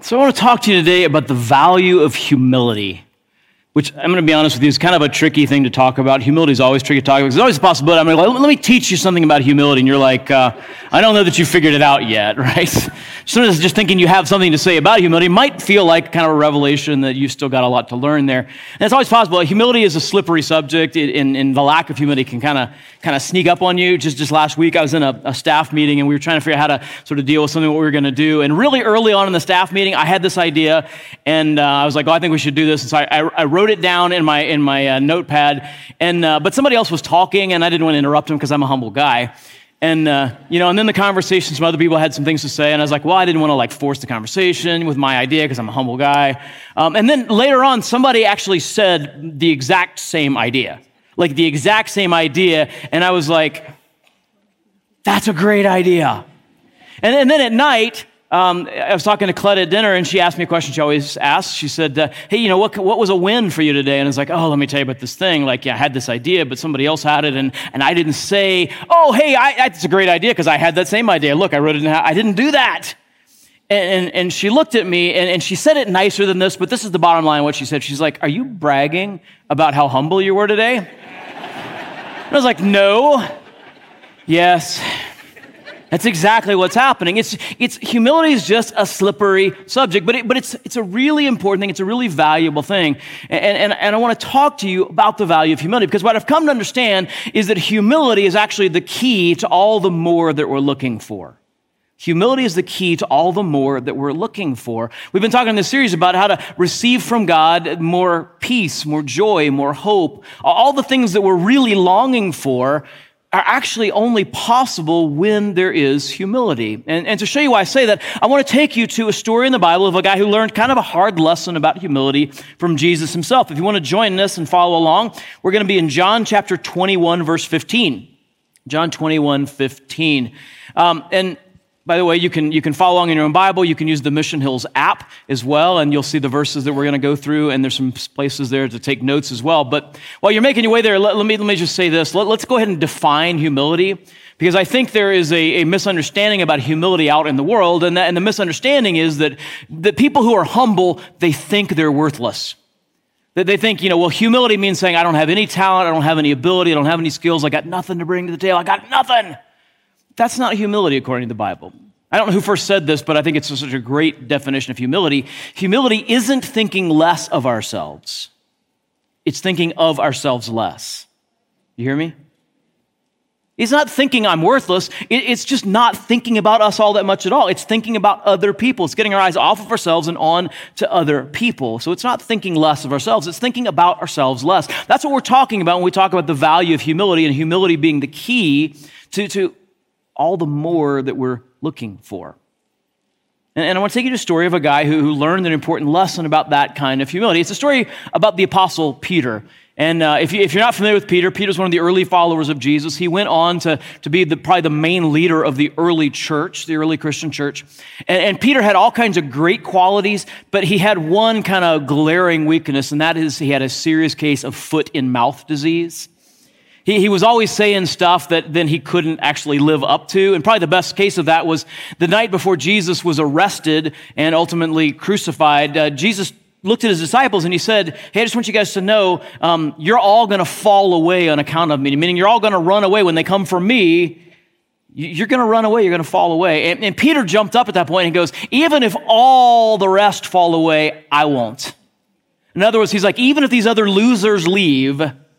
So I want to talk to you today about the value of humility, which I'm going to be honest with you, is kind of a tricky thing to talk about. Humility is always tricky to talk about. There's always a possibility. I'm going to let me teach you something about humility. And you're like, I don't know that you figured it out yet, right? Sometimes just thinking you have something to say about humility might feel like kind of a revelation that you've still got a lot to learn there. And it's always possible. Humility is a slippery subject, and the lack of humility can kind of sneak up on you. Just last week, I was in a staff meeting, and we were trying to figure out how to sort of deal with something, what we were going to do. And really early on in the staff meeting, I had this idea, and I was like, I think we should do this. And so I wrote it down in my notepad, but somebody else was talking, and I didn't want to interrupt him because I'm a humble guy. And and then the conversation, some other people had some things to say, and I was like, I didn't want to force the conversation with my idea because I'm a humble guy. And then later on, somebody actually said the exact same idea, and I was like, that's a great idea. And then at night, I was talking to Colette at dinner, and she asked me a question she always asks. She said, hey, what was a win for you today? And I was like, let me tell you about this thing. I had this idea, but somebody else had it, and I didn't say, hey, that's a great idea because I had that same idea. Look, I wrote it in. I didn't do that. And she looked at me, and she said it nicer than this, but this is the bottom line of what she said. She's like, are you bragging about how humble you were today? And I was like, no. Yes. That's exactly what's happening. It's humility is just a slippery subject, but it's a really important thing. It's a really valuable thing, and I want to talk to you about the value of humility because what I've come to understand is that humility is actually the key to all the more that we're looking for. Humility is the key to all the more that we're looking for. We've been talking in this series about how to receive from God more peace, more joy, more hope, all the things that we're really longing for are actually only possible when there is humility. And to show you why I say that, I want to take you to a story in the Bible of a guy who learned kind of a hard lesson about humility from Jesus himself. If you want to join us and follow along, we're going to be in John chapter 21, verse 15. John 21, 15. And by the way, you can follow along in your own Bible. You can use the Mission Hills app as well, and you'll see the verses that we're going to go through, and there's some places there to take notes as well. But while you're making your way there, let me just say this. Let's go ahead and define humility, because I think there is a misunderstanding about humility out in the world, and the misunderstanding is that the people who are humble, they think they're worthless. That they think, humility means saying, I don't have any talent, I don't have any ability, I don't have any skills, I got nothing to bring to the table, I got nothing. That's not humility according to the Bible. I don't know who first said this, but I think it's such a great definition of humility. Humility isn't thinking less of ourselves. It's thinking of ourselves less. You hear me? It's not thinking I'm worthless. It's just not thinking about us all that much at all. It's thinking about other people. It's getting our eyes off of ourselves and on to other people. So it's not thinking less of ourselves. It's thinking about ourselves less. That's what we're talking about when we talk about the value of humility, and humility being the key to all the more that we're looking for. And I want to take you to a story of a guy who learned an important lesson about that kind of humility. It's a story about the Apostle Peter. And if you're not familiar with Peter, Peter's one of the early followers of Jesus. He went on to be probably the main leader of the early church, the early Christian church. And Peter had all kinds of great qualities, but he had one kind of glaring weakness, and that is he had a serious case of foot and mouth disease. He was always saying stuff that then he couldn't actually live up to. And probably the best case of that was the night before Jesus was arrested and ultimately crucified. Jesus looked at his disciples and he said, hey, I just want you guys to know, you're all going to fall away on account of me. Meaning you're all going to run away when they come for me. You're going to run away. You're going to fall away. And Peter jumped up at that point and goes, even if all the rest fall away, I won't. In other words, he's like, even if these other losers leave,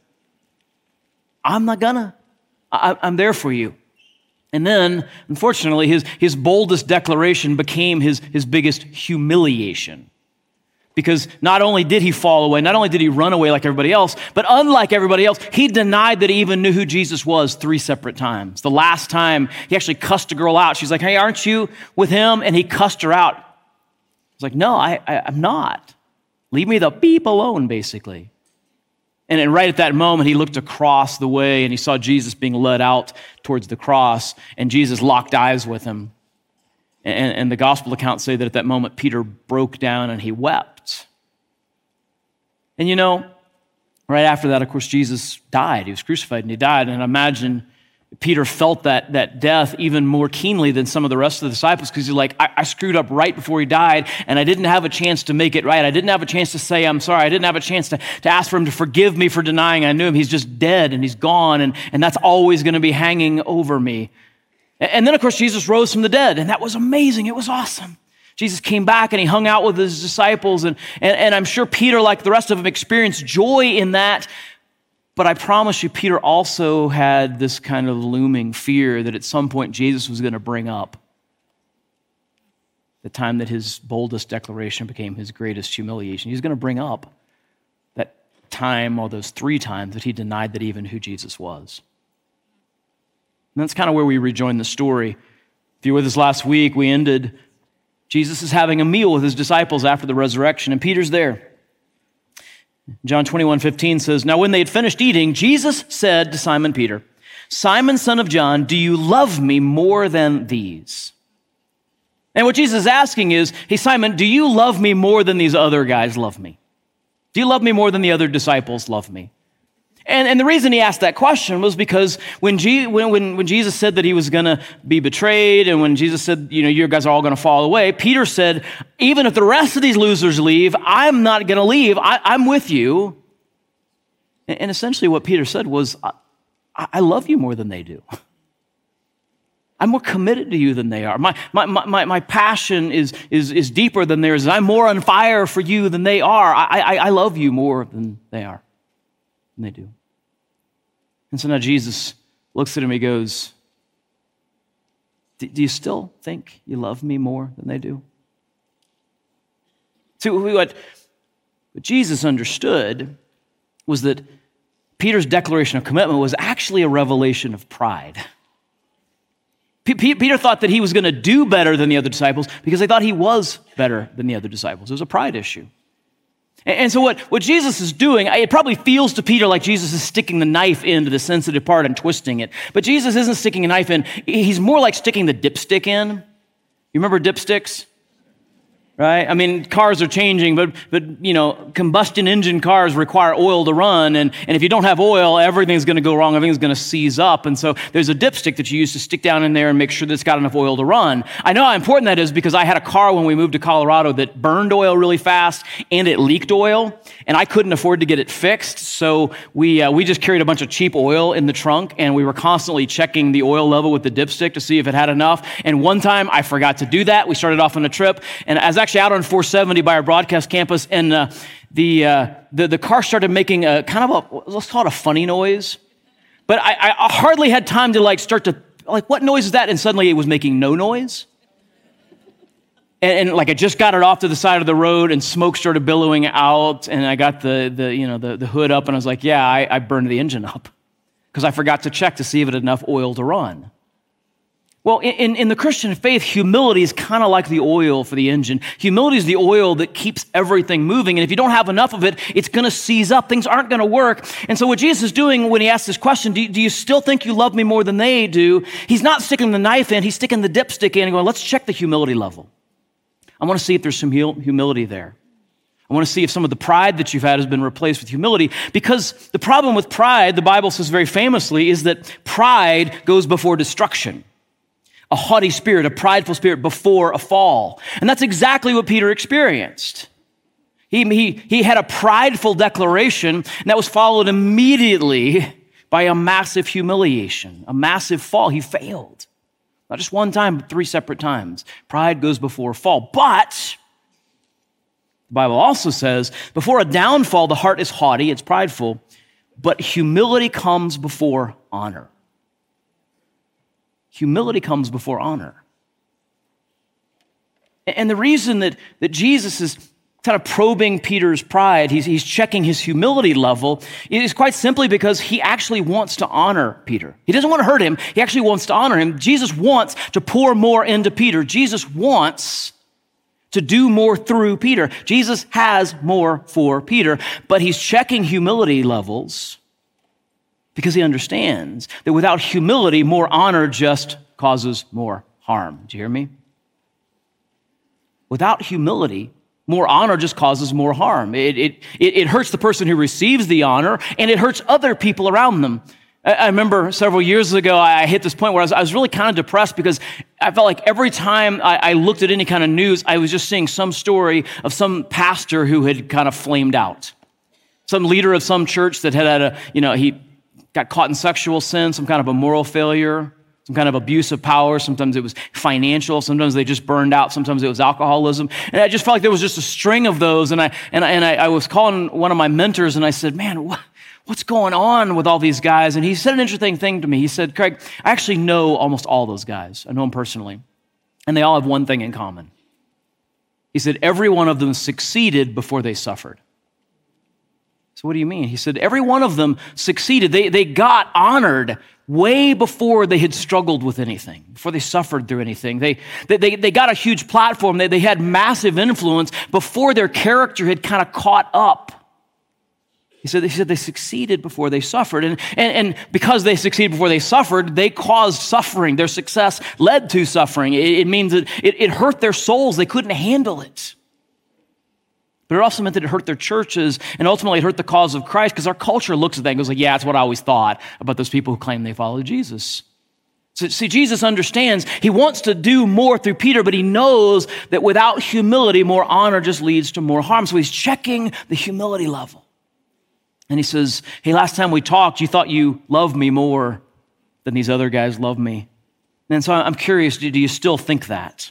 I'm not gonna. I'm there for you. And then, unfortunately, his boldest declaration became his biggest humiliation. Because not only did he fall away, not only did he run away like everybody else, but unlike everybody else, he denied that he even knew who Jesus was 3 separate times. The last time, he actually cussed a girl out. She's like, hey, aren't you with him? And he cussed her out. He's like, no, I'm not. Leave me the beep alone, basically. And then right at that moment, he looked across the way and he saw Jesus being led out towards the cross, and Jesus locked eyes with him. And the gospel accounts say that at that moment, Peter broke down and he wept. And right after that, of course, Jesus died. He was crucified and he died. And I imagine Peter felt that death even more keenly than some of the rest of the disciples, because he's like, I screwed up right before he died, and I didn't have a chance to make it right. I didn't have a chance to say I'm sorry. I didn't have a chance to ask for him to forgive me for denying I knew him. He's just dead, and he's gone, and that's always going to be hanging over me. And then, of course, Jesus rose from the dead, and that was amazing. It was awesome. Jesus came back, and he hung out with his disciples, and I'm sure Peter, like the rest of them, experienced joy in that. But I promise you, Peter also had this kind of looming fear that at some point Jesus was going to bring up the time that his boldest declaration became his greatest humiliation. He was going to bring up that time, or those 3 times that he denied that even who Jesus was. And that's kind of where we rejoin the story. If you were with us last week, we ended, Jesus is having a meal with his disciples after the resurrection, and Peter's there. John 21:15 says, "Now when they had finished eating, Jesus said to Simon Peter, 'Simon, son of John, do you love me more than these?'" And what Jesus is asking is, hey, Simon, do you love me more than these other guys love me? Do you love me more than the other disciples love me? And the reason he asked that question was because when Jesus said that he was going to be betrayed, and when Jesus said, you guys are all going to fall away, Peter said, even if the rest of these losers leave, I'm not going to leave. I'm with you. And essentially what Peter said was, I love you more than they do. I'm more committed to you than they are. My passion is deeper than theirs. I'm more on fire for you than they are. I love you more than they are. And they do. And so now Jesus looks at him, he goes, do you still think you love me more than they do? So what Jesus understood was that Peter's declaration of commitment was actually a revelation of pride. Peter thought that he was going to do better than the other disciples because they thought he was better than the other disciples. It was a pride issue. And so what Jesus is doing, it probably feels to Peter like Jesus is sticking the knife into the sensitive part and twisting it. But Jesus isn't sticking a knife in. He's more like sticking the dipstick in. You remember dipsticks? Right? I mean, cars are changing, but combustion engine cars require oil to run, and if you don't have oil, everything's going to go wrong, everything's going to seize up, and so there's a dipstick that you use to stick down in there and make sure that it's got enough oil to run. I know how important that is because I had a car when we moved to Colorado that burned oil really fast, and it leaked oil, and I couldn't afford to get it fixed, so we just carried a bunch of cheap oil in the trunk, and we were constantly checking the oil level with the dipstick to see if it had enough, and one time I forgot to do that. We started off on a trip, and as actually out on 470 by our broadcast campus, and the car started making a kind of let's call it a funny noise. But I hardly had time to start to what noise is that? And suddenly it was making no noise. And I just got it off to the side of the road, and smoke started billowing out, and I got the hood up, and I was like, yeah, I burned the engine up because I forgot to check to see if it had enough oil to run. Well, in the Christian faith, humility is kind of like the oil for the engine. Humility is the oil that keeps everything moving. And if you don't have enough of it, it's going to seize up. Things aren't going to work. And so what Jesus is doing when he asks this question, do you still think you love me more than they do? He's not sticking the knife in. He's sticking the dipstick in and going, let's check the humility level. I want to see if there's some humility there. I want to see if some of the pride that you've had has been replaced with humility. Because the problem with pride, the Bible says very famously, is that pride goes before destruction. A haughty spirit, a prideful spirit before a fall. And that's exactly what Peter experienced. He had a prideful declaration, and that was followed immediately by a massive humiliation, a massive fall. He failed. Not just one time, but 3 separate times. Pride goes before a fall. But the Bible also says, before a downfall, the heart is haughty, it's prideful, but humility comes before honor. Humility comes before honor. And the reason that Jesus is kind of probing Peter's pride, he's checking his humility level, is quite simply because he actually wants to honor Peter. He doesn't want to hurt him. He actually wants to honor him. Jesus wants to pour more into Peter. Jesus wants to do more through Peter. Jesus has more for Peter, but he's checking humility levels because he understands that without humility, more honor just causes more harm. Do you hear me? Without humility, more honor just causes more harm. It hurts the person who receives the honor, and it hurts other people around them. I remember several years ago, I hit this point where I was really kind of depressed because I felt like every time I looked at any kind of news, I was just seeing some story of some pastor who had kind of flamed out. Some leader of some church that had he got caught in sexual sin, some kind of a moral failure, some kind of abuse of power. Sometimes it was financial. Sometimes they just burned out. Sometimes it was alcoholism. And I just felt like there was just a string of those. And I was calling one of my mentors and I said, man, what's going on with all these guys? And he said an interesting thing to me. He said, Craig, I actually know almost all those guys. I know them personally. And they all have one thing in common. He said, every one of them succeeded before they suffered. So what do you mean? He said, every one of them succeeded. They got honored way before they had struggled with anything, before they suffered through anything. They got a huge platform. They had massive influence before their character had kind of caught up. He said they succeeded before they suffered. And because they succeeded before they suffered, they caused suffering. Their success led to suffering. It means that it hurt their souls. They couldn't handle it. But it also meant that it hurt their churches, and ultimately it hurt the cause of Christ, because our culture looks at that and goes like, yeah, that's what I always thought about those people who claim they follow Jesus. So, see, Jesus understands he wants to do more through Peter, but he knows that without humility, more honor just leads to more harm. So he's checking the humility level. And he says, hey, last time we talked, you thought you loved me more than these other guys love me. And so I'm curious, do you still think that?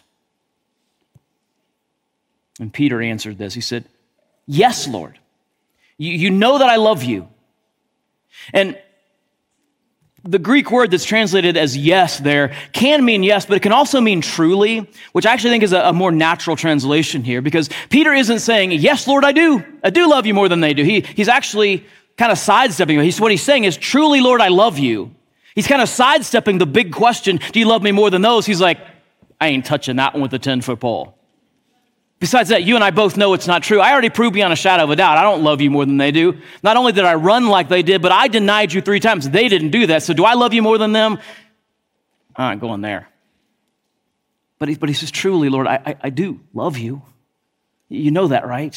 And Peter answered this. He said, yes, Lord. You know that I love you. And the Greek word that's translated as yes there can mean yes, but it can also mean truly, which I actually think is a more natural translation here, because Peter isn't saying, yes, Lord, I do love you more than they do. He's actually kind of sidestepping. What he's saying is, truly, Lord, I love you. He's kind of sidestepping the big question, do you love me more than those? He's like, I ain't touching that one with a 10-foot pole. Besides that, you and I both know it's not true. I already proved beyond a shadow of a doubt I don't love you more than they do. Not only did I run like they did, but I denied you 3 times. They didn't do that. So do I love you more than them? I'm not going there. But he says, truly, Lord, I do love you. You know that, right?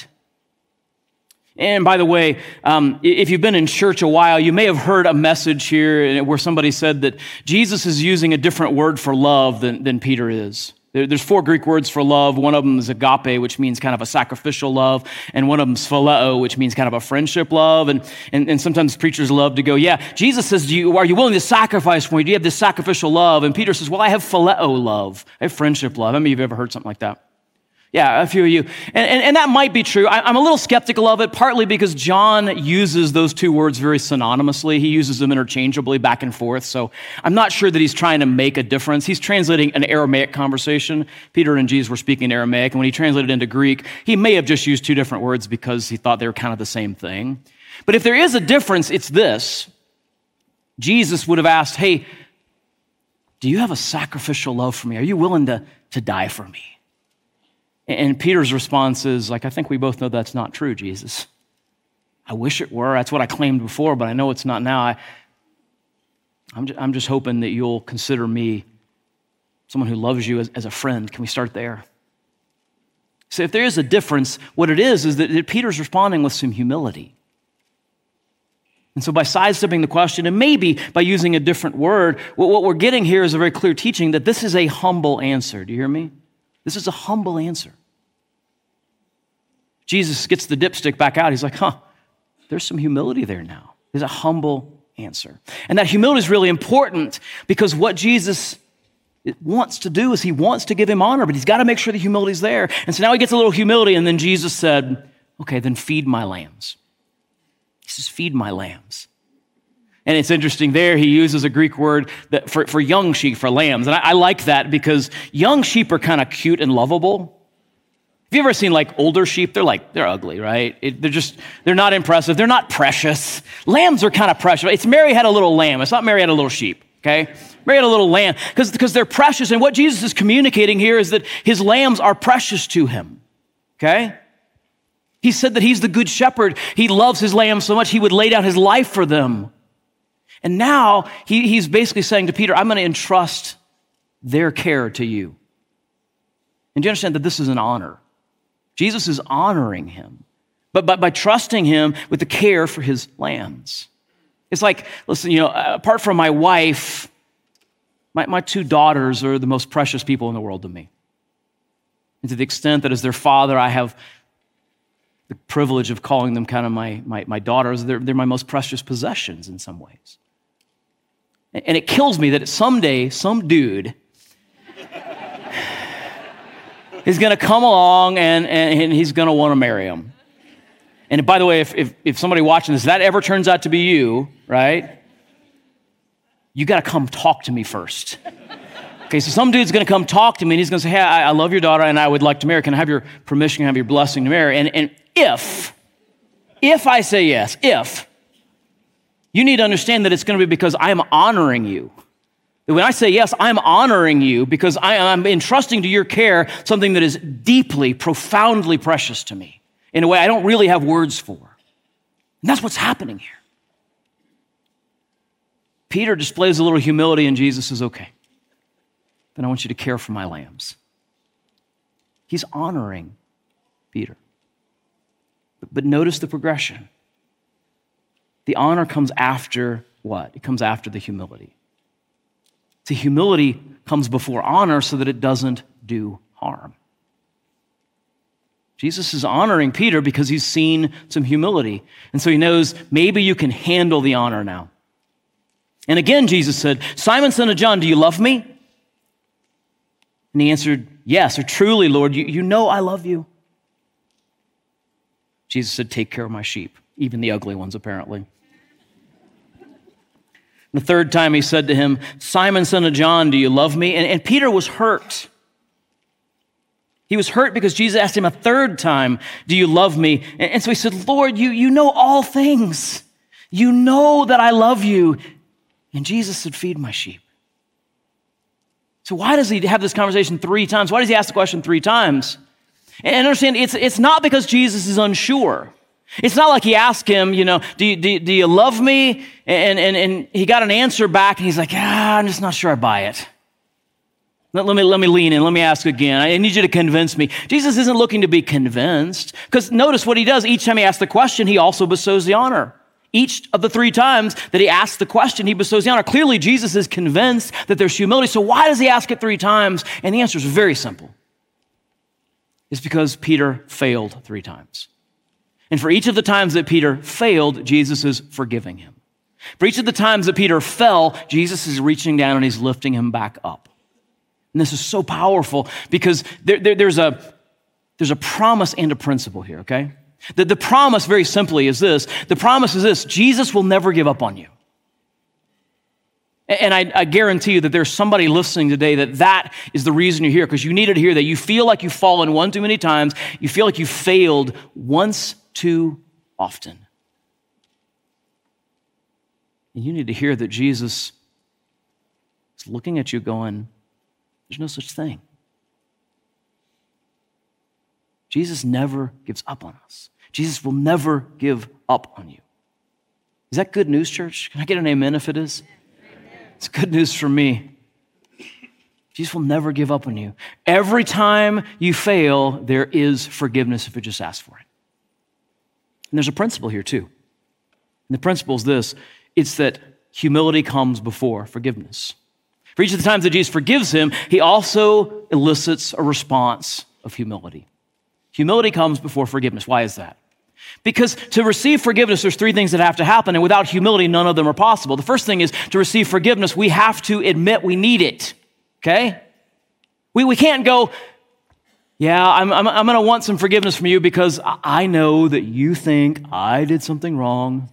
And by the way, if you've been in church a while, you may have heard a message here where somebody said that Jesus is using a different word for love than Peter is. There's 4 Greek words for love. One of them is agape, which means kind of a sacrificial love. And one of them is phileo, which means kind of a friendship love. And sometimes preachers love to go, yeah, Jesus says, are you willing to sacrifice for me? Do you have this sacrificial love? And Peter says, well, I have phileo love. I have friendship love. How many of you have ever heard something like that? Yeah, a few of you. And that might be true. I'm a little skeptical of it, partly because John uses those 2 words very synonymously. He uses them interchangeably back and forth. So I'm not sure that he's trying to make a difference. He's translating an Aramaic conversation. Peter and Jesus were speaking Aramaic. And when he translated into Greek, he may have just used 2 different words because he thought they were kind of the same thing. But if there is a difference, it's this. Jesus would have asked, hey, do you have a sacrificial love for me? Are you willing to die for me? And Peter's response is like, I think we both know that's not true, Jesus. I wish it were. That's what I claimed before, but I know it's not now. I'm just hoping that you'll consider me someone who loves you as a friend. Can we start there? So if there is a difference, what it is that Peter's responding with some humility. And so by sidestepping the question, and maybe by using a different word, what we're getting here is a very clear teaching that this is a humble answer. Do you hear me? This is a humble answer. Jesus gets the dipstick back out. He's like, there's some humility there now. There's a humble answer. And that humility is really important because what Jesus wants to do is he wants to give him honor, but he's got to make sure the humility's there. And so now he gets a little humility, and then Jesus said, okay, then feed my lambs. He says, feed my lambs. And it's interesting there, he uses a Greek word that for young sheep, for lambs. And I like that because young sheep are kind of cute and lovable. Have you ever seen like older sheep? They're ugly, right? They're not impressive. They're not precious. Lambs are kind of precious. It's Mary had a little lamb. It's not Mary had a little sheep, okay? Mary had a little lamb because they're precious. And what Jesus is communicating here is that his lambs are precious to him, okay? He said that he's the good shepherd. He loves his lambs so much he would lay down his life for them. And now he's basically saying to Peter, I'm going to entrust their care to you. And do you understand that this is an honor? Jesus is honoring him, but by trusting him with the care for his lambs. It's like, listen, apart from my wife, my two daughters are the most precious people in the world to me. And to the extent that as their father, I have the privilege of calling them kind of my daughters, they're my most precious possessions in some ways. And it kills me that someday some dude is going to come along and he's going to want to marry them. And by the way, if somebody watching this, that ever turns out to be you, right? You got to come talk to me first. Okay, so some dude's going to come talk to me and he's going to say, hey, I love your daughter and I would like to marry. Can I have your permission, can I have your blessing to marry? And if I say yes, you need to understand that it's going to be because I am honoring you. When I say yes, I'm honoring you because I'm entrusting to your care something that is deeply, profoundly precious to me in a way I don't really have words for. And that's what's happening here. Peter displays a little humility and Jesus says, okay, then I want you to care for my lambs. He's honoring Peter. But notice the progression. The honor comes after what? It comes after the humility. The humility comes before honor so that it doesn't do harm. Jesus is honoring Peter because he's seen some humility. And so he knows maybe you can handle the honor now. And again, Jesus said, Simon, son of John, do you love me? And he answered, yes, or truly, Lord, you know I love you. Jesus said, take care of my sheep, even the ugly ones, apparently. The third time he said to him, Simon, son of John, do you love me? And Peter was hurt. He was hurt because Jesus asked him a third time, do you love me? And so he said, Lord, you know all things. You know that I love you. And Jesus said, feed my sheep. So why does he have this conversation 3 times? Why does he ask the question 3 times? And understand, it's not because Jesus is unsure. It's not like he asked him, do you love me? And he got an answer back, and he's like, I'm just not sure I buy it. Let me lean in. Let me ask again. I need you to convince me. Jesus isn't looking to be convinced, because notice what he does. Each time he asks the question, he also bestows the honor. Each of the 3 times that he asks the question, he bestows the honor. Clearly, Jesus is convinced that there's humility. So why does he ask it 3 times? And the answer is very simple. It's because Peter failed 3 times. And for each of the times that Peter failed, Jesus is forgiving him. For each of the times that Peter fell, Jesus is reaching down and he's lifting him back up. And this is so powerful because there's a promise and a principle here, okay? The promise, very simply, is this. The promise is this: Jesus will never give up on you. And I guarantee you that there's somebody listening today that is the reason you're here, because you needed to hear that. You feel like you've fallen one too many times. You feel like you failed once too often. And you need to hear that Jesus is looking at you going, there's no such thing. Jesus never gives up on us. Jesus will never give up on you. Is that good news, church? Can I get an amen if it is? It's good news for me. Jesus will never give up on you. Every time you fail, there is forgiveness if you just ask for it. And there's a principle here too. And the principle is this: it's that humility comes before forgiveness. For each of the times that Jesus forgives him, he also elicits a response of humility. Humility comes before forgiveness. Why is that? Because to receive forgiveness, there's 3 things that have to happen, and without humility, none of them are possible. The first thing is, to receive forgiveness, we have to admit we need it, okay? We can't go, yeah, I'm going to want some forgiveness from you because I know that you think I did something wrong.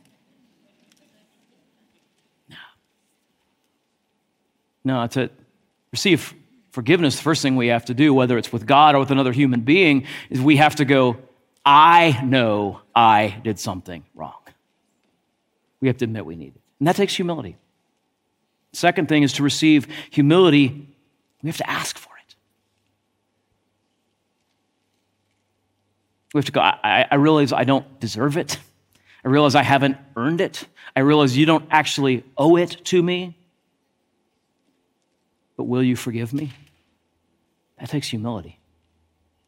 No, to receive forgiveness, the first thing we have to do, whether it's with God or with another human being, is we have to go, I know I did something wrong. We have to admit we need it. And that takes humility. Second thing is, to receive humility, we have to ask for it. We have to go, I realize I don't deserve it. I realize I haven't earned it. I realize you don't actually owe it to me. But will you forgive me? That takes humility.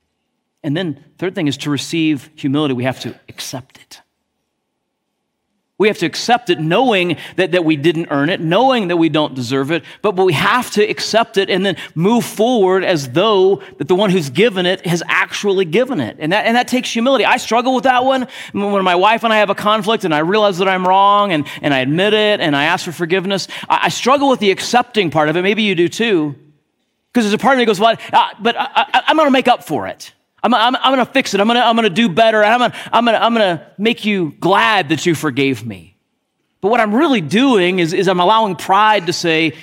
And then third thing is, to receive humility, we have to accept it. We have to accept it knowing that we didn't earn it, knowing that we don't deserve it, but we have to accept it and then move forward as though that the one who's given it has actually given it. And that takes humility. I struggle with that one. When my wife and I have a conflict and I realize that I'm wrong and I admit it and I ask for forgiveness, I struggle with the accepting part of it. Maybe you do too. Because there's a part of me that goes, well, but I'm going to make up for it. I'm going to fix it. I'm going to do better. I'm going to make you glad that you forgave me. But what I'm really doing is I'm allowing pride to say,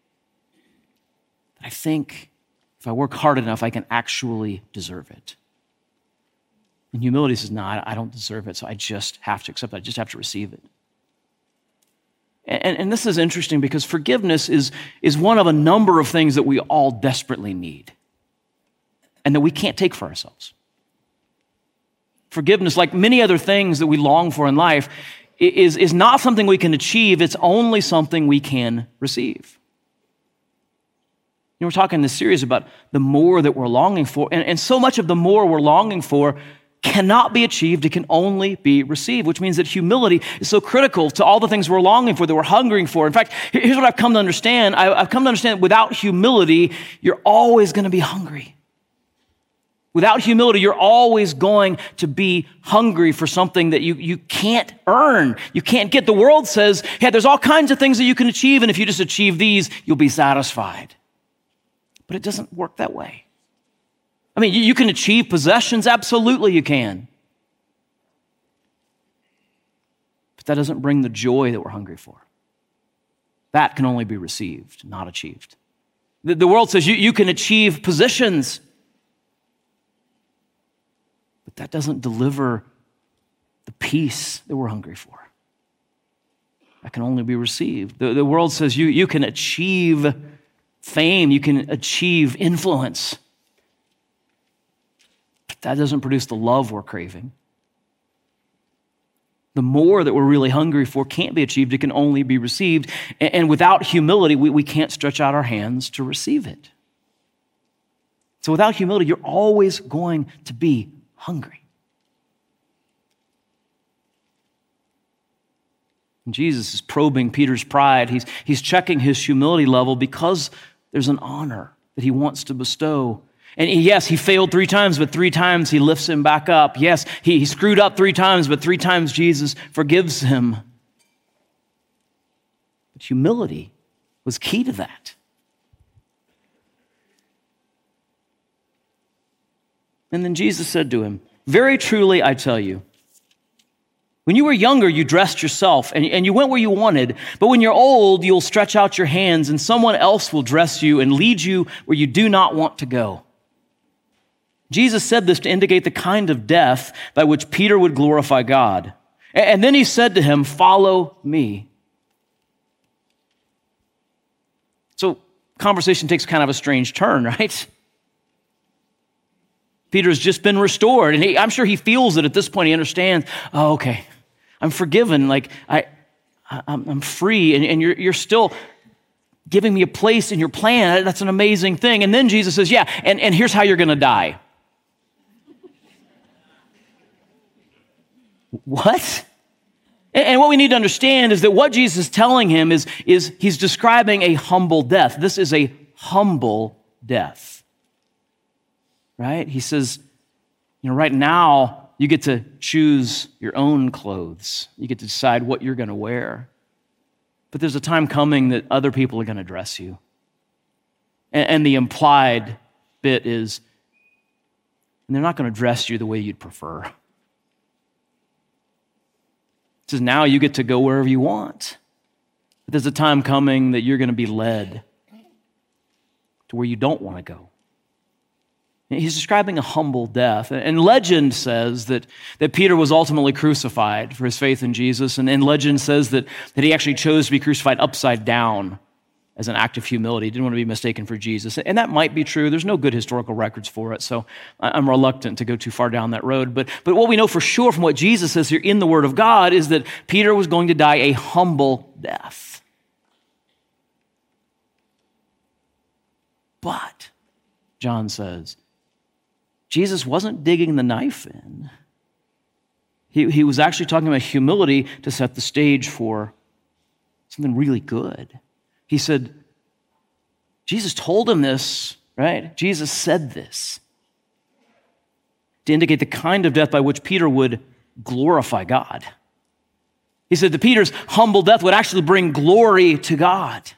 I think if I work hard enough, I can actually deserve it. And humility says, no, I don't deserve it, so I just have to accept it. I just have to receive it. And this is interesting because forgiveness is one of a number of things that we all desperately need and that we can't take for ourselves. Forgiveness, like many other things that we long for in life, is not something we can achieve. It's only something we can receive. You know, we're talking in this series about the more that we're longing for, and so much of the more we're longing for cannot be achieved. It can only be received, which means that humility is so critical to all the things we're longing for, that we're hungering for. In fact, here's what I've come to understand. I've come to understand that without humility, you're always going to be hungry. Without humility, you're always going to be hungry for something that you can't earn. You can't get. The world says, hey, there's all kinds of things that you can achieve, and if you just achieve these, you'll be satisfied. But it doesn't work that way. I mean, you can achieve possessions. Absolutely you can. But that doesn't bring the joy that we're hungry for. That can only be received, not achieved. The world says you can achieve positions. But that doesn't deliver the peace that we're hungry for. That can only be received. The world says you can achieve fame, you can achieve influence. But that doesn't produce the love we're craving. The more that we're really hungry for can't be achieved, it can only be received. And without humility, we can't stretch out our hands to receive it. So without humility, you're always going to be hungry. And Jesus is probing Peter's pride. He's checking his humility level because there's an honor that he wants to bestow. And yes, he failed 3 times, but 3 times he lifts him back up. Yes, he screwed up 3 times, but 3 times Jesus forgives him. But humility was key to that. And then Jesus said to him, very truly I tell you, when you were younger, you dressed yourself and you went where you wanted. But when you're old, you'll stretch out your hands and someone else will dress you and lead you where you do not want to go. Jesus said this to indicate the kind of death by which Peter would glorify God. And then he said to him, follow me. So conversation takes kind of a strange turn, right? Peter's just been restored, and I'm sure he feels it at this point. He understands, oh, okay, I'm forgiven. Like, I'm free, and you're still giving me a place in your plan. That's an amazing thing. And then Jesus says, yeah, and here's how you're going to die. What? And what we need to understand is that what Jesus is telling him is he's describing a humble death. This is a humble death. Right? He says, right now, you get to choose your own clothes. You get to decide what you're going to wear. But there's a time coming that other people are going to dress you. And the implied bit is, and they're not going to dress you the way you'd prefer. It says, now you get to go wherever you want. But there's a time coming that you're going to be led to where you don't want to go. He's describing a humble death. And legend says that Peter was ultimately crucified for his faith in Jesus. And legend says that he actually chose to be crucified upside down as an act of humility. He didn't want to be mistaken for Jesus. And that might be true. There's no good historical records for it. So I'm reluctant to go too far down that road. But what we know for sure from what Jesus says here in the Word of God is that Peter was going to die a humble death. But, John says, Jesus wasn't digging the knife in. He was actually talking about humility to set the stage for something really good. He said, Jesus told him this, right? Jesus said this to indicate the kind of death by which Peter would glorify God. He said that Peter's humble death would actually bring glory to God.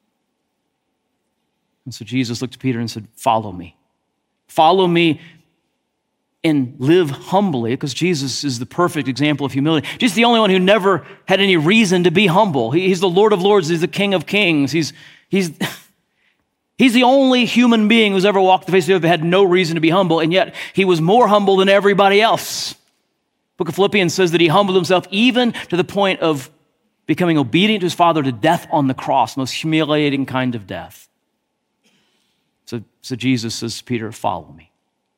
And so Jesus looked at Peter and said, follow me. Follow me and live humbly, because Jesus is the perfect example of humility. Jesus is the only one who never had any reason to be humble. He's the Lord of Lords. He's the King of Kings. He's the only human being who's ever walked the face of the earth that had no reason to be humble, and yet he was more humble than everybody else. The book of Philippians says that he humbled himself even to the point of becoming obedient to his Father to death on the cross, the most humiliating kind of death. So Jesus says to Peter, follow me.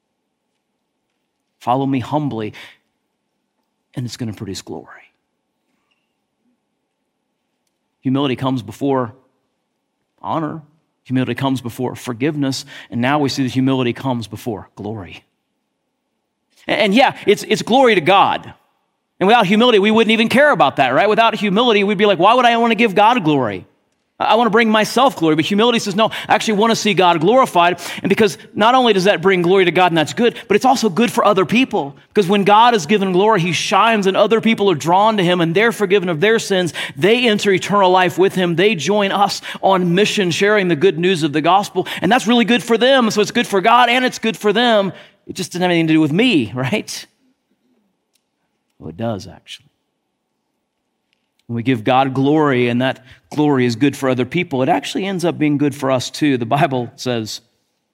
Follow me humbly, and it's going to produce glory. Humility comes before honor. Humility comes before forgiveness, and now we see that humility comes before glory. And yeah, it's glory to God. And without humility, we wouldn't even care about that, right? Without humility, we'd be like, why would I want to give God glory? I want to bring myself glory. But humility says, no, I actually want to see God glorified. And because not only does that bring glory to God, and that's good, but it's also good for other people. Because when God is given glory, he shines and other people are drawn to him and they're forgiven of their sins. They enter eternal life with him. They join us on mission, sharing the good news of the gospel. And that's really good for them. So it's good for God and it's good for them. It just doesn't have anything to do with me, right? Well, it does, actually. When we give God glory and that glory is good for other people, it actually ends up being good for us too. The Bible says,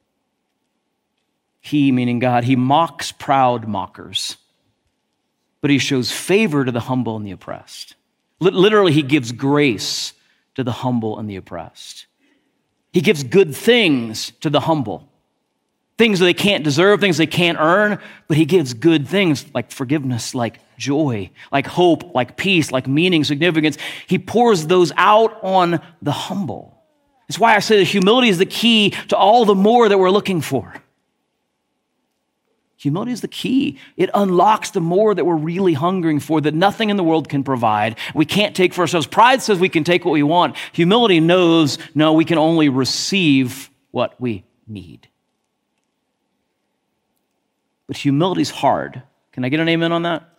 he, meaning God, he mocks proud mockers, but he shows favor to the humble and the oppressed. Literally, he gives grace to the humble and the oppressed. He gives good things to the humble. Things that they can't deserve, things they can't earn, but he gives good things like forgiveness, like joy, like hope, like peace, like meaning, significance. He pours those out on the humble. That's why I say that humility is the key to all the more that we're looking for. Humility is the key. It unlocks the more that we're really hungering for, that nothing in the world can provide. We can't take for ourselves. Pride says we can take what we want. Humility knows, no, we can only receive what we need. But humility's hard. Can I get an amen on that?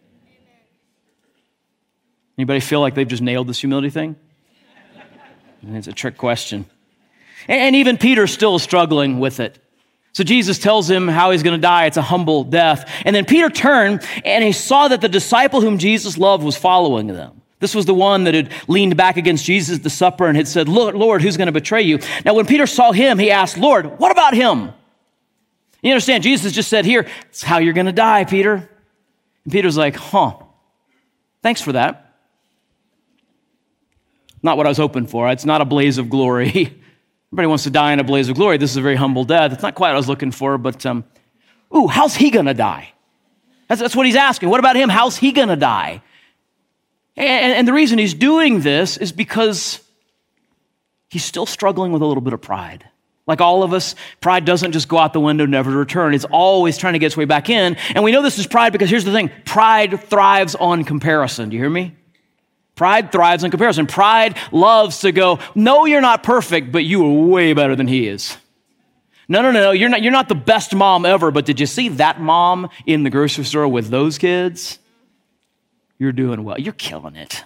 Anybody feel like they've just nailed this humility thing? It's a trick question. And even Peter still is struggling with it. So Jesus tells him how he's going to die. It's a humble death. And then Peter turned and he saw that the disciple whom Jesus loved was following them. This was the one that had leaned back against Jesus at the supper and had said, Lord, who's going to betray you? Now, when Peter saw him, he asked, Lord, what about him? You understand, Jesus just said, here, it's how you're going to die, Peter. And Peter's like, thanks for that. Not what I was hoping for. It's not a blaze of glory. Everybody wants to die in a blaze of glory. This is a very humble death. It's not quite what I was looking for, but, how's he going to die? That's what he's asking. What about him? How's he going to die? And the reason he's doing this is because he's still struggling with a little bit of pride. Like all of us, pride doesn't just go out the window, never to return. It's always trying to get its way back in. And we know this is pride because here's the thing. Pride thrives on comparison. Do you hear me? Pride thrives on comparison. Pride loves to go, no, you're not perfect, but you are way better than he is. No, you're not the best mom ever, but did you see that mom in the grocery store with those kids? You're doing well. You're killing it.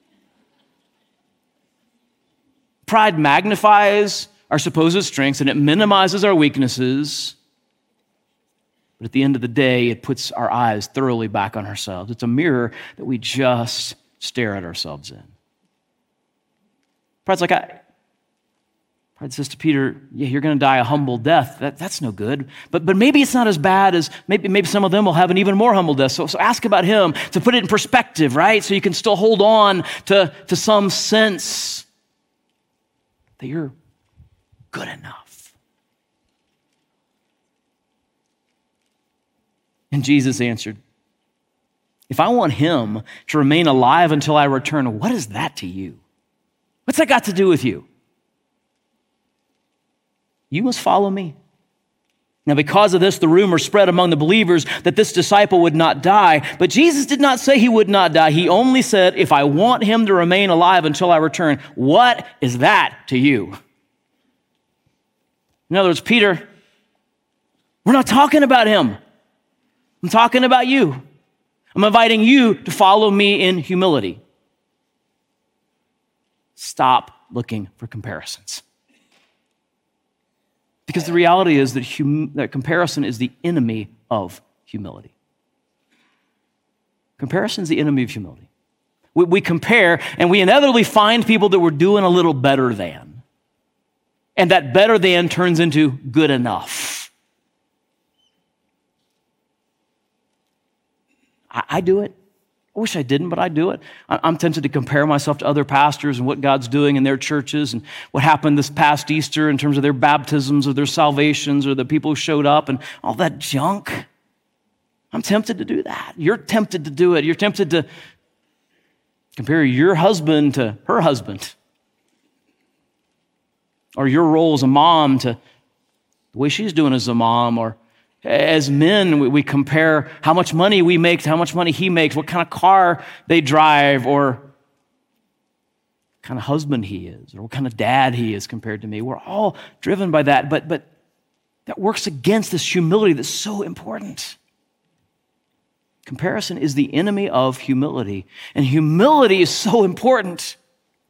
Pride magnifies our supposed strengths, and it minimizes our weaknesses. But at the end of the day, it puts our eyes thoroughly back on ourselves. It's a mirror that we just stare at ourselves in. Pride says to Peter, yeah, you're going to die a humble death. That's no good. But maybe it's not as bad as, maybe some of them will have an even more humble death. So ask about him to put it in perspective, right? So you can still hold on to some sense that you're good enough. And Jesus answered, if I want him to remain alive until I return, what is that to you? What's that got to do with you? You must follow me. Now, because of this, the rumor spread among the believers that this disciple would not die. But Jesus did not say he would not die. He only said, if I want him to remain alive until I return, what is that to you? In other words, Peter, we're not talking about him. I'm talking about you. I'm inviting you to follow me in humility. Stop looking for comparisons. Because the reality is that comparison is the enemy of humility. Comparison is the enemy of humility. We compare, and we inevitably find people that we're doing a little better than. And that better than turns into good enough. I do it. I wish I didn't, but I do it. I'm tempted to compare myself to other pastors and what God's doing in their churches and what happened this past Easter in terms of their baptisms or their salvations or the people who showed up and all that junk. I'm tempted to do that. You're tempted to do it. You're tempted to compare your husband to her husband or your role as a mom to the way she's doing as a mom, or as men, we compare how much money we make to how much money he makes, what kind of car they drive, or what kind of husband he is, or what kind of dad he is compared to me. We're all driven by that, but that works against this humility that's so important. Comparison is the enemy of humility, and humility is so important.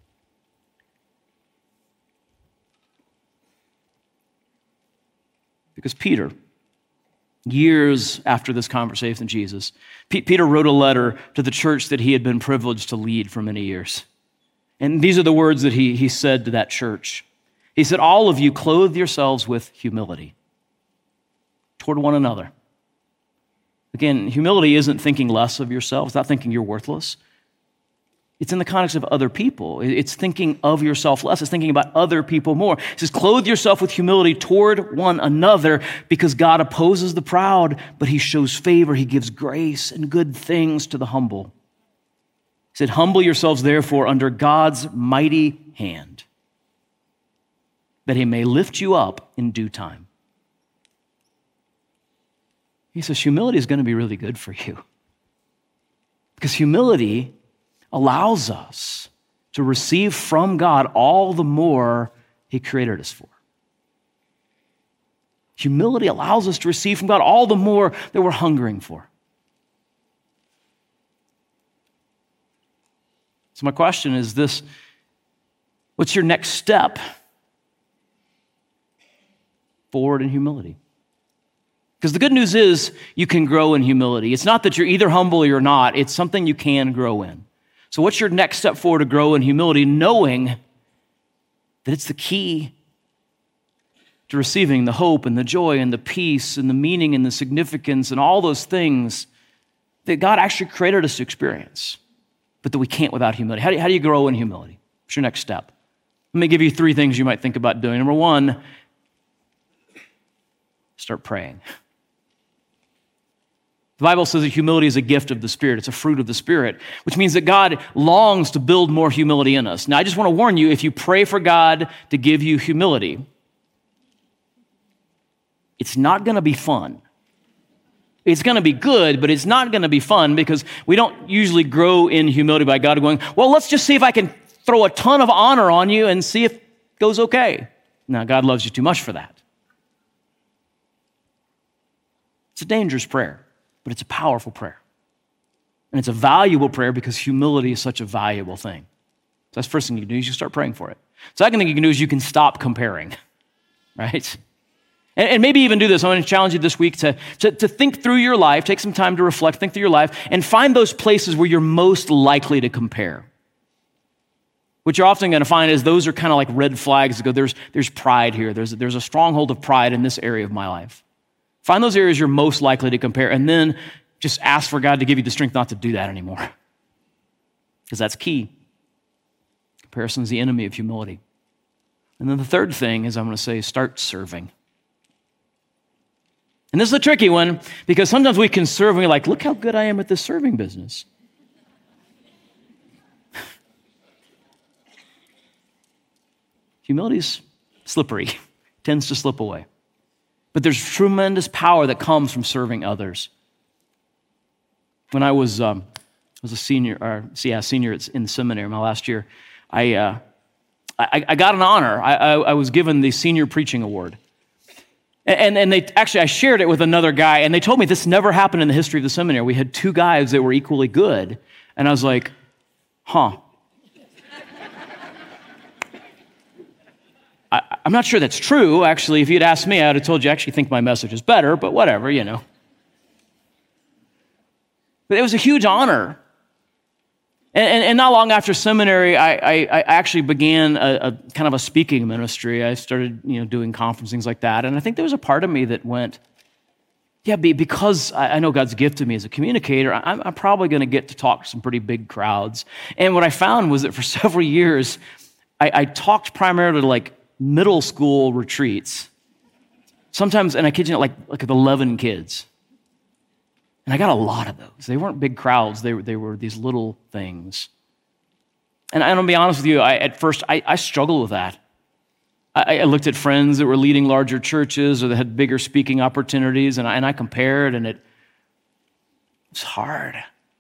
Because Peter, years after this conversation with Jesus, Peter wrote a letter to the church that he had been privileged to lead for many years. And these are the words that he said to that church. He said, all of you clothe yourselves with humility toward one another. Again, humility isn't thinking less of yourself. It's not thinking you're worthless. It's in the context of other people. It's thinking of yourself less. It's thinking about other people more. It says, clothe yourself with humility toward one another, because God opposes the proud, but he shows favor. He gives grace and good things to the humble. He said, humble yourselves therefore under God's mighty hand, that he may lift you up in due time. He says, humility is going to be really good for you. Because humility allows us to receive from God all the more he created us for. Humility allows us to receive from God all the more that we're hungering for. So my question is this: what's your next step forward in humility? Because the good news is you can grow in humility. It's not that you're either humble or you're not. It's something you can grow in. So what's your next step forward to grow in humility, knowing that it's the key to receiving the hope and the joy and the peace and the meaning and the significance and all those things that God actually created us to experience, but that we can't without humility? How do you grow in humility? What's your next step? Let me give you 3 things you might think about doing. Number 1, start praying. The Bible says that humility is a gift of the Spirit. It's a fruit of the Spirit, which means that God longs to build more humility in us. Now, I just want to warn you, if you pray for God to give you humility, it's not going to be fun. It's going to be good, but it's not going to be fun, because we don't usually grow in humility by God going, well, let's just see if I can throw a ton of honor on you and see if it goes okay. Now, God loves you too much for that. It's a dangerous prayer, but it's a powerful prayer. And it's a valuable prayer because humility is such a valuable thing. So that's the first thing you can do, is you start praying for it. Second thing you can do is you can stop comparing, right? And maybe even do this. I'm going to challenge you this week to think through your life, take some time to reflect, think through your life, and find those places where you're most likely to compare. What you're often going to find is those are kind of like red flags that go, there's pride here. There's a stronghold of pride in this area of my life. Find those areas you're most likely to compare, and then just ask for God to give you the strength not to do that anymore. Because that's key. Comparison is the enemy of humility. And then the third thing is, I'm going to say, start serving. And this is a tricky one, because sometimes we can serve and we're like, look how good I am at this serving business. Humility's slippery, tends to slip away. But there's tremendous power that comes from serving others. When I was a senior in the seminary my last year, I got an honor. I was given the senior preaching award. And they actually, I shared it with another guy, and they told me this never happened in the history of the seminary. We had two guys that were equally good. And I was like, huh. I'm not sure that's true. Actually, if you'd asked me, I would have told you I actually think my message is better, but whatever, you know. But it was a huge honor. And not long after seminary, I actually began a kind of a speaking ministry. I started, doing conferences, things like that. And I think there was a part of me that went, yeah, because I know God's gifted me as a communicator, I'm probably going to get to talk to some pretty big crowds. And what I found was that for several years, I talked primarily to like middle school retreats. Sometimes, and I kid you not, like with 11 kids. And I got a lot of those. They weren't big crowds. They were these little things. And I'm going to be honest with you, at first, I struggled with that. I looked at friends that were leading larger churches or that had bigger speaking opportunities, and I compared, and it was hard.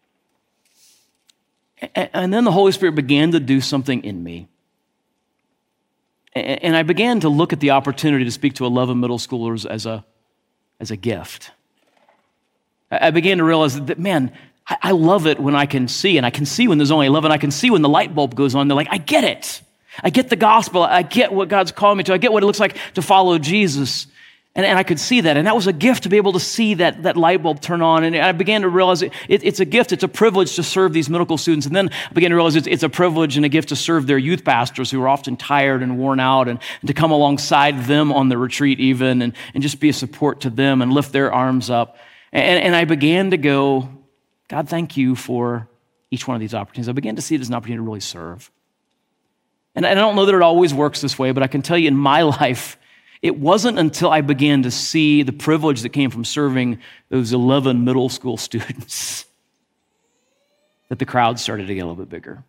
And then the Holy Spirit began to do something in me. And I began to look at the opportunity to speak to 11 middle schoolers as a gift. I began to realize that, man, I love it when I can see, and I can see when there's only 11. I can see when the light bulb goes on. They're like, I get it. I get the gospel. I get what God's calling me to. I get what it looks like to follow Jesus. And I could see that. And that was a gift to be able to see that light bulb turn on. And I began to realize it's a gift. It's a privilege to serve these middle school students. And then I began to realize it's a privilege and a gift to serve their youth pastors who are often tired and worn out, and to come alongside them on the retreat even and just be a support to them and lift their arms up. And I began to go, God, thank you for each one of these opportunities. I began to see it as an opportunity to really serve. And I don't know that it always works this way, but I can tell you in my life, it wasn't until I began to see the privilege that came from serving those 11 middle school students that the crowd started to get a little bit bigger.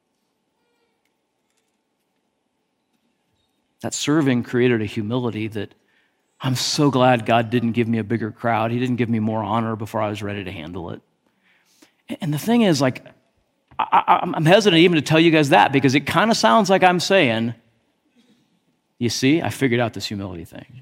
That serving created a humility that I'm so glad God didn't give me a bigger crowd. He didn't give me more honor before I was ready to handle it. And the thing is, like, I'm hesitant even to tell you guys that because it kind of sounds like I'm saying, you see, I figured out this humility thing.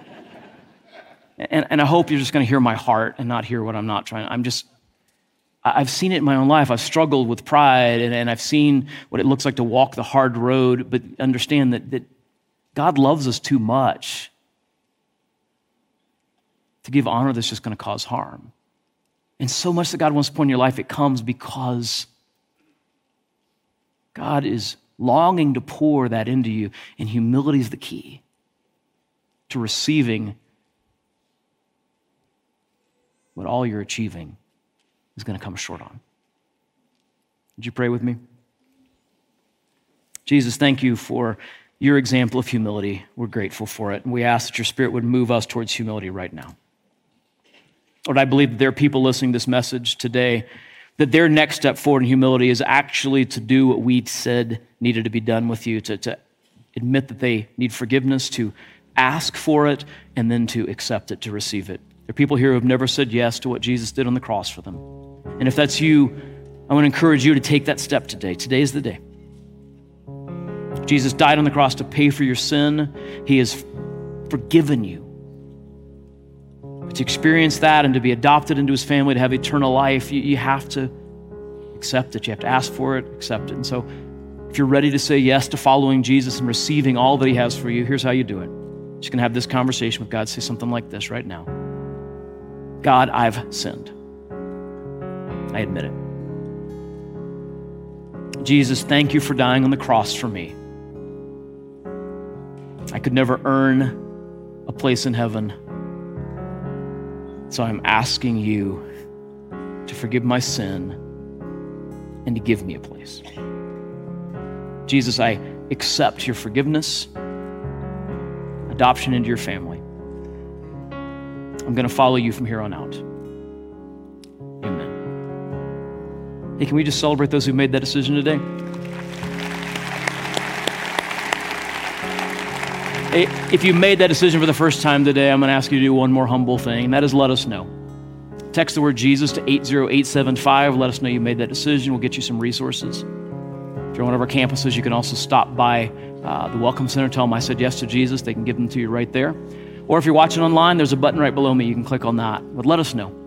And I hope you're just going to hear my heart and not hear what I'm not trying. I've seen it in my own life. I've struggled with pride, and I've seen what it looks like to walk the hard road, but understand that God loves us too much to give honor that's just going to cause harm. And so much that God wants to pour in your life, it comes because God is longing to pour that into you, and humility is the key to receiving what all you're achieving is going to come short on. Would you pray with me? Jesus, thank you for your example of humility. We're grateful for it, and we ask that your Spirit would move us towards humility right now. Lord, I believe that there are people listening to this message today that their next step forward in humility is actually to do what we said needed to be done with you, to admit that they need forgiveness, to ask for it, and then to accept it, to receive it. There are people here who have never said yes to what Jesus did on the cross for them. And if that's you, I want to encourage you to take that step today. Today is the day. Jesus died on the cross to pay for your sin. He has forgiven you. To experience that and to be adopted into his family, to have eternal life, you have to accept it. You have to ask for it, accept it. And so if you're ready to say yes to following Jesus and receiving all that he has for you, here's how you do it. You're just going to have this conversation with God. Say something like this right now. God, I've sinned. I admit it. Jesus, thank you for dying on the cross for me. I could never earn a place in heaven. So I'm asking you to forgive my sin and to give me a place. Jesus, I accept your forgiveness, adoption into your family. I'm going to follow you from here on out. Amen. Hey, can we just celebrate those who made that decision today? If you made that decision for the first time today, I'm going to ask you to do one more humble thing, and that is let us know. Text the word Jesus to 80875. Let us know you made that decision. We'll get you some resources. If you're on one of our campuses, you can also stop by the Welcome Center. Tell them I said yes to Jesus. They can give them to you right there. Or if you're watching online, there's a button right below me. You can click on that. But let us know.